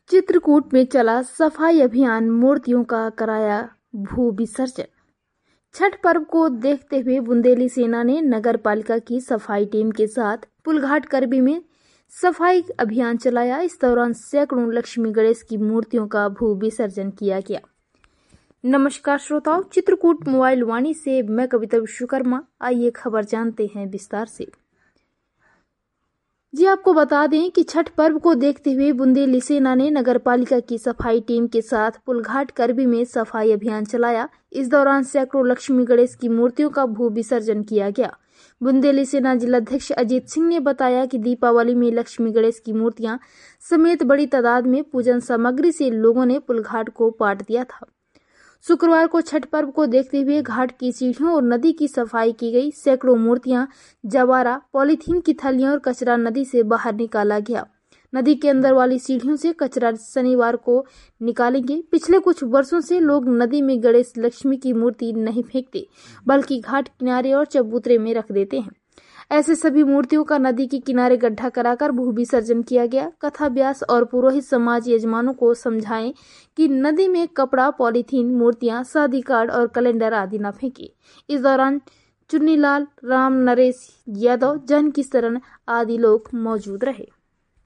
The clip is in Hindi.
चित्रकूट में चला सफाई अभियान, मूर्तियों का कराया भू विसर्जन। छठ पर्व को देखते हुए बुंदेली सेना ने नगर पालिका की सफाई टीम के साथ पुलघाट करबी में सफाई अभियान चलाया। इस दौरान सैकड़ों लक्ष्मी गणेश की मूर्तियों का भू विसर्जन किया गया। नमस्कार श्रोताओं, चित्रकूट मोबाइल वाणी से मैं कविता विश्वकर्मा। आइए खबर जानते हैं विस्तार से। जी आपको बता दें कि छठ पर्व को देखते हुए बुंदेली सेना ने नगर पालिका की सफाई टीम के साथ पुलघाट करबी में सफाई अभियान चलाया। इस दौरान सैकड़ों लक्ष्मी गणेश की मूर्तियों का भू विसर्जन किया गया। बुंदेली सेना जिलाध्यक्ष अजीत सिंह ने बताया कि दीपावली में लक्ष्मी गणेश की मूर्तियां समेत बड़ी तादाद में पूजन सामग्री से लोगों ने पुलघाट को पाट दिया था। शुक्रवार को छठ पर्व को देखते हुए घाट की सीढ़ियों और नदी की सफाई की गई। सैकड़ों मूर्तियां, जवारा, पॉलीथीन की थैलियां और कचरा नदी से बाहर निकाला गया। नदी के अंदर वाली सीढ़ियों से कचरा शनिवार को निकालेंगे। पिछले कुछ वर्षों से लोग नदी में गणेश लक्ष्मी की मूर्ति नहीं फेंकते, बल्कि घाट किनारे और चबूतरे में रख देते हैं। ऐसे सभी मूर्तियों का नदी के किनारे गड्ढा कराकर भू विसर्जन किया गया। कथा व्यास और पुरोहित समाज यजमानों को समझाएं कि नदी में कपड़ा, पॉलीथीन, मूर्तियां, शादी कार्ड और कैलेंडर आदि न फेंके। इस दौरान चुन्नीलाल, राम नरेश यादव, जानकी शरण आदि लोग मौजूद रहे।